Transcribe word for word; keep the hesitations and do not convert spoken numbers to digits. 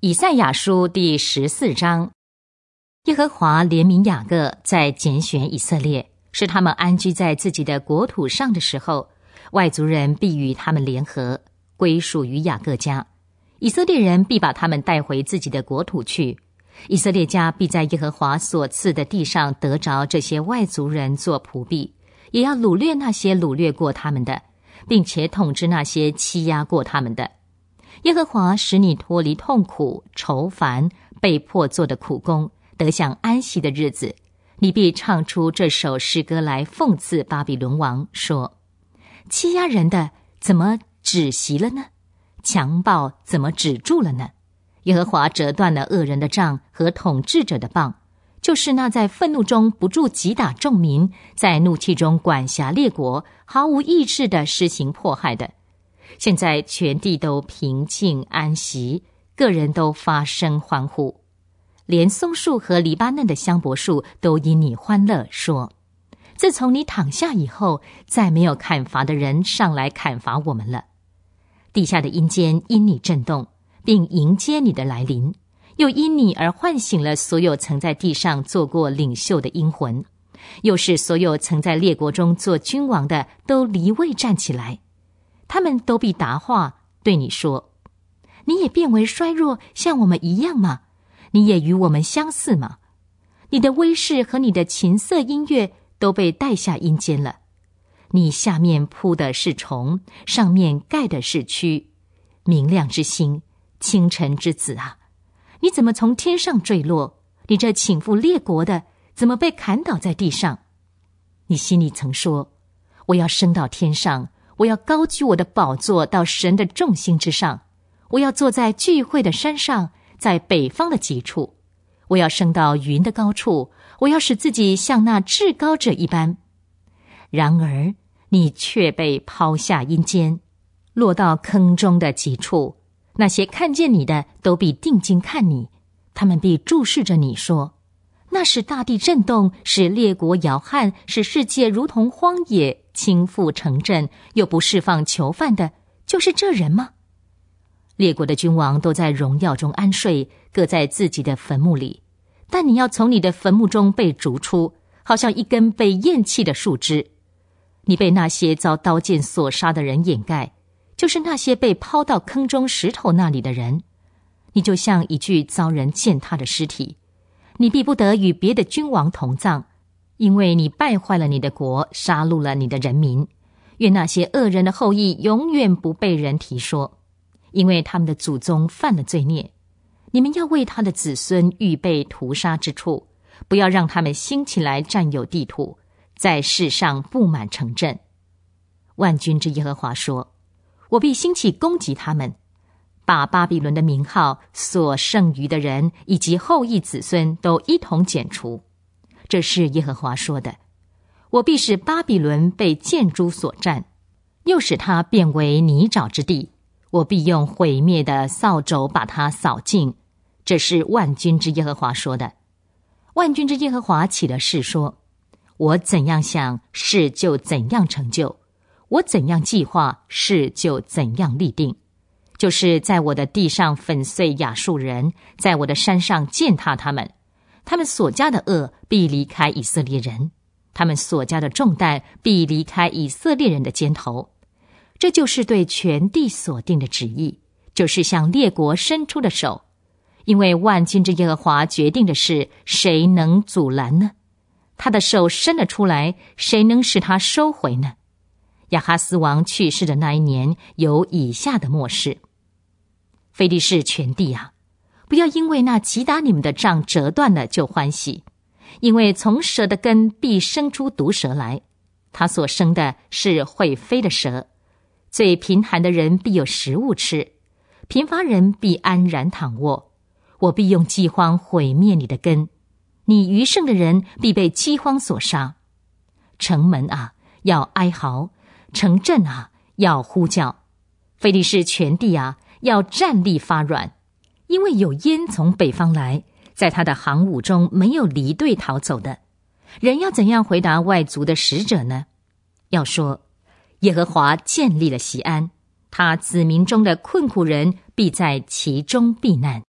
以赛亚书第十四章，耶和华怜悯雅各，在拣选以色列，使他们安居在自己的国土上的时候，外族人必与他们联合，归属于雅各家。以色列人必把他们带回自己的国土去。以色列家必在耶和华所赐的地上得着这些外族人做仆婢，也要掳掠那些掳掠过他们的，并且统治那些欺压过他们的。耶和华使你脱离痛苦、愁烦、被迫做的苦工，得享安息的日子。你必唱出这首诗歌来讽刺巴比伦王，说：欺压人的怎么止息了呢？强暴怎么止住了呢？耶和华折断了恶人的杖和统治者的棒，就是那在愤怒中不住击打众民，在怒气中管辖列国，毫无意志地施行迫害的。现在全地都平静安息，个人都发声欢呼，连松树和黎巴嫩的香柏树都因你欢乐，说：自从你躺下以后，再没有砍伐的人上来砍伐我们了。地下的阴间因你震动，并迎接你的来临，又因你而唤醒了所有曾在地上做过领袖的阴魂，又是所有曾在列国中做君王的都离位站起来。他们都必答话对你说：你也变为衰弱，像我们一样吗？你也与我们相似吗？你的威势和你的琴瑟音乐都被带下阴间了。你下面铺的是虫，上面盖的是蛆。明亮之星，清晨之子啊，你怎么从天上坠落？你这倾覆列国的，怎么被砍倒在地上？你心里曾说：我要升到天上，我要高举我的宝座到神的众星之上，我要坐在聚会的山上，在北方的极处，我要升到云的高处，我要使自己像那至高者一般。然而你却被抛下阴间，落到坑中的极处。那些看见你的都必定睛看你，他们必注视着你说：那使大地震动，使列国摇撼，使世界如同荒野，倾覆城镇，又不释放囚犯的，就是这人吗？列国的君王都在荣耀中安睡，各在自己的坟墓里，但你要从你的坟墓中被逐出，好像一根被厌弃的树枝。你被那些遭刀剑所杀的人掩盖，就是那些被抛到坑中石头那里的人。你就像一具遭人践踏的尸体，你必不得与别的君王同葬，因为你败坏了你的国，杀戮了你的人民。愿那些恶人的后裔永远不被人提说，因为他们的祖宗犯了罪孽。你们要为他的子孙预备屠杀之处，不要让他们兴起来占有地土，在世上布满城镇。万军之耶和华说：我必兴起攻击他们，把巴比伦的名号所剩余的人以及后裔子孙都一同剪除。这是耶和华说的。我必使巴比伦被箭猪所占，又使它变为泥沼之地。我必用毁灭的扫帚把它扫尽。这是万军之耶和华说的。万军之耶和华起了誓说：我怎样想，事就怎样成就；我怎样计划，事就怎样立定。就是在我的地上粉碎亚述人，在我的山上践踏他们。他们所加的恶必离开以色列人，他们所加的重担必离开以色列人的肩头。这就是对全地所定的旨意，就是向列国伸出的手。因为万军之耶和华决定的事，谁能阻拦呢？他的手伸了出来，谁能使他收回呢？亚哈斯王去世的那一年，有以下的末世。非利士全地啊，不要因为那击打你们的杖折断了就欢喜，因为从蛇的根必生出毒蛇来，它所生的是会飞的蛇。最贫寒的人必有食物吃，贫乏人必安然躺卧。我必用饥荒毁灭你的根，你余剩的人必被饥荒所杀。城门啊，要哀嚎；城镇啊，要呼叫。非利士全地啊，要站立发软，因为有烟从北方来，在他的行伍中没有离队逃走的。人要怎样回答外族的使者呢？要说：耶和华建立了锡安，他子民中的困苦人必在其中避难。